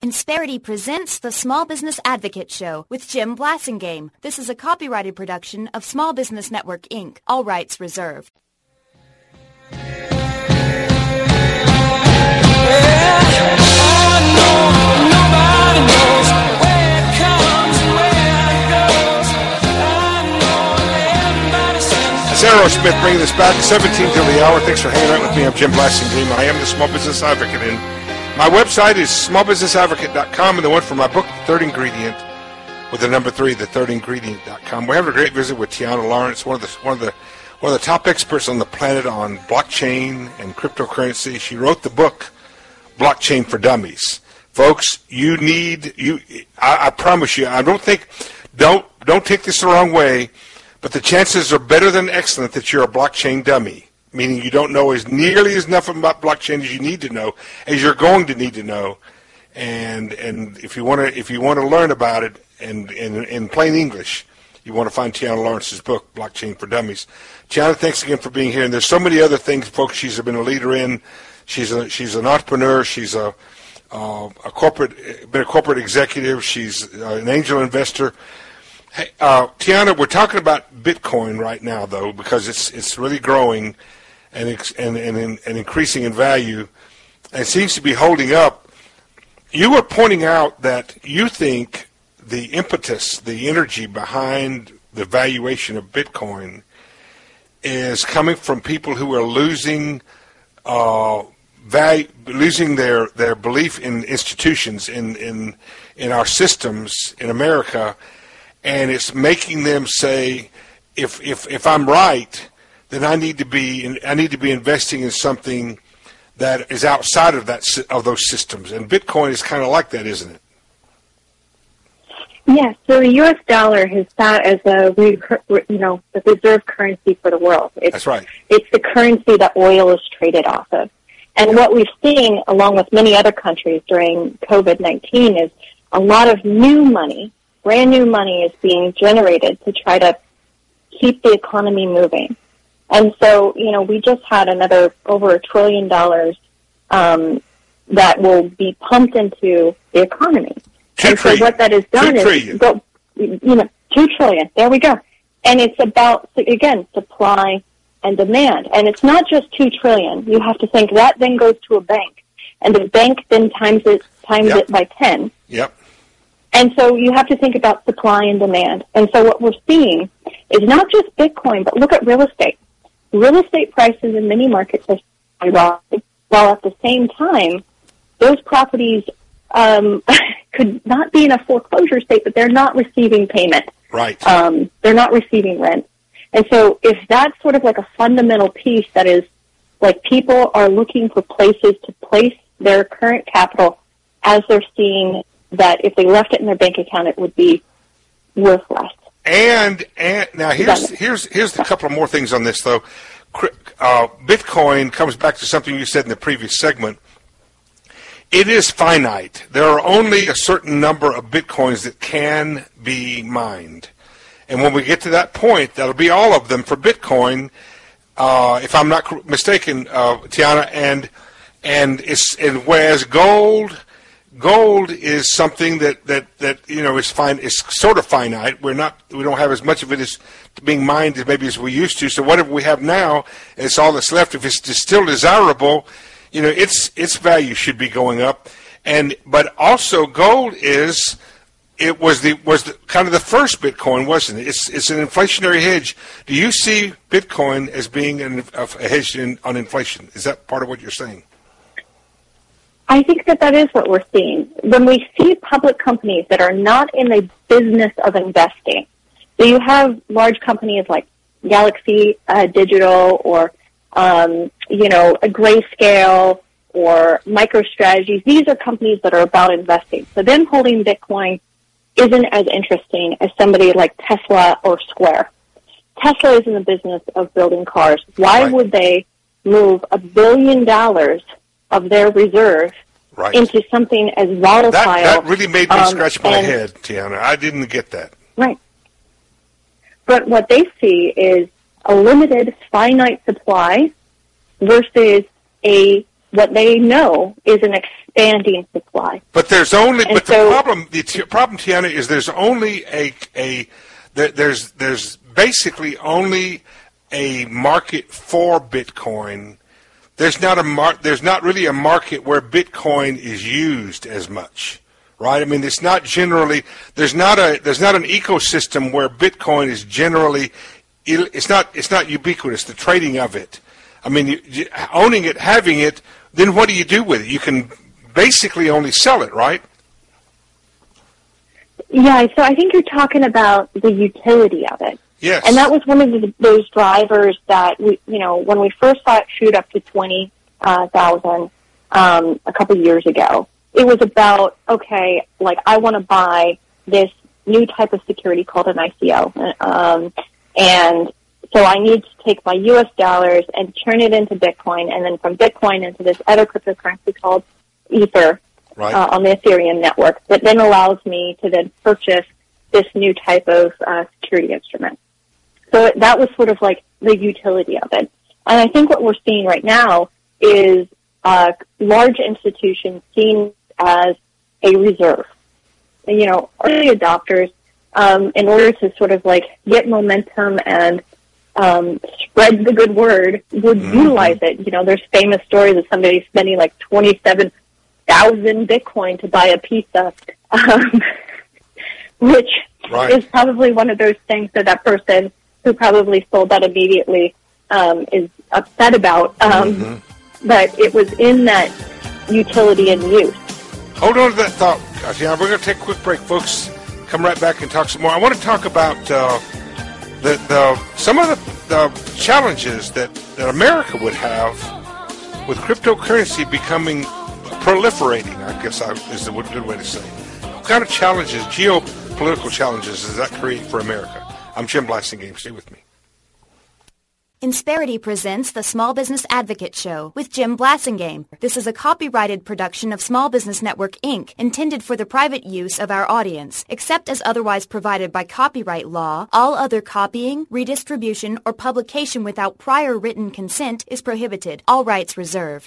Insperity presents the Small Business Advocate Show with Jim Blasingame. This is a copyrighted production of Small Business Network, Inc., all rights reserved. It's Aerosmith bringing us back 17 till the hour. Thanks for hanging out with me. I'm Jim Blasingame. I am the Small Business Advocate, and my website is smallbusinessadvocate.com, and the one for my book, The Third Ingredient, with the number 3, thethirdingredient.com. We're having a great visit with Tiana Lawrence, one of the top experts on the planet on blockchain and cryptocurrency. She wrote the book Blockchain for Dummies. Folks, I promise you, don't take this the wrong way, but the chances are better than excellent that you're a blockchain dummy, meaning you don't know nearly as enough about blockchain as you need to know, as you're going to need to know. And if you want to learn about it in plain English, you want to find Tiana Lawrence's book, Blockchain for Dummies. Tiana, thanks again for being here. And there's so many other things, folks. She's been a leader in. She's an entrepreneur. She's been a corporate executive. She's an angel investor. Hey, Tiana, we're talking about Bitcoin right now, though, because it's really growing and increasing in value, and it seems to be holding up. You were pointing out that you think the impetus, the energy behind the valuation of Bitcoin is coming from people who are losing their belief in institutions, in our systems in America. And it's making them say, if I'm right, then I need to be investing in something that is outside of those systems. And Bitcoin is kind of like that, isn't it? Yes. So the U.S. dollar has sat as the reserve currency for the world. That's right. It's the currency that oil is traded off of. And what we've seen, along with many other countries during COVID-19, is a lot of new money. Brand new money is being generated to try to keep the economy moving. And so, we just had another over $1 trillion that will be pumped into the economy. And so what that has done is, $2 trillion. There we go. And it's about, again, supply and demand. And it's not just $2 trillion. You have to think that then goes to a bank. And the bank then times it by 10. Yep. And so you have to think about supply and demand. And so what we're seeing is not just Bitcoin, but look at real estate. Real estate prices in many markets are skyrocketing, while at the same time, those properties could not be in a foreclosure state, but they're not receiving payment. Right. They're not receiving rent. And so if that's sort of like a fundamental piece that is like people are looking for places to place their current capital as they're seeing that if they left it in their bank account, it would be worth less. And now here's a couple of more things on this, though. Bitcoin comes back to something you said in the previous segment. It is finite. There are only a certain number of Bitcoins that can be mined. And when we get to that point, that'll be all of them for Bitcoin, if I'm not mistaken, Tiana. And whereas gold is something that is fine. It's sort of finite. We don't have as much of it as being mined as maybe as we used to. So whatever we have now, it's all that's left. If it's still desirable, its value should be going up. But also gold was the kind of the first Bitcoin, wasn't it? It's an inflationary hedge. Do you see Bitcoin as being a hedge on inflation? Is that part of what you're saying? I think that is what we're seeing. When we see public companies that are not in the business of investing, so you have large companies like Galaxy Digital or, a Grayscale or MicroStrategy. These are companies that are about investing. So them holding Bitcoin isn't as interesting as somebody like Tesla or Square. Tesla is in the business of building cars. Why would they move $1 billion of their reserve into something as volatile? That really made me scratch my head, Tiana. I didn't get that. Right. But what they see is a limited, finite supply versus a what they know is an expanding supply. But there's only, And but so- the problem, Tiana, is there's only there's basically only a market for Bitcoin. There's not really a market where Bitcoin is used as much, right? I mean, it's not generally, there's not an ecosystem where Bitcoin is generally, it's not ubiquitous, the trading of it. I mean, owning it, having it, then what do you do with it? You can basically only sell it, right? Yeah, so I think you're talking about the utility of it. Yes. And that was one of those drivers that when we first saw it shoot up to 20,000 a couple years ago, it was about, okay, like I want to buy this new type of security called an ICO. And so I need to take my U.S. dollars and turn it into Bitcoin, and then from Bitcoin into this other cryptocurrency called Ether on the Ethereum network that then allows me to then purchase this new type of security instrument. So that was sort of like the utility of it. And I think what we're seeing right now is large institutions seen as a reserve. And, early adopters, in order to sort of like get momentum and spread the good word, would utilize it. There's famous stories of somebody spending like 27,000 Bitcoin to buy a pizza, which is probably one of those things that person who probably sold that immediately is upset about. But it was in that utility and use. Hold on to that thought, Tatiana. We're going to take a quick break, folks. Come right back and talk some more. I want to talk about some of the challenges that America would have with cryptocurrency becoming proliferating, I guess is a good way to say. What kind of challenges, geopolitical challenges, does that create for America? I'm Jim Blasingame. Stay with me. Insperity presents the Small Business Advocate Show with Jim Blasingame. This is a copyrighted production of Small Business Network, Inc., intended for the private use of our audience. Except as otherwise provided by copyright law, all other copying, redistribution, or publication without prior written consent is prohibited. All rights reserved.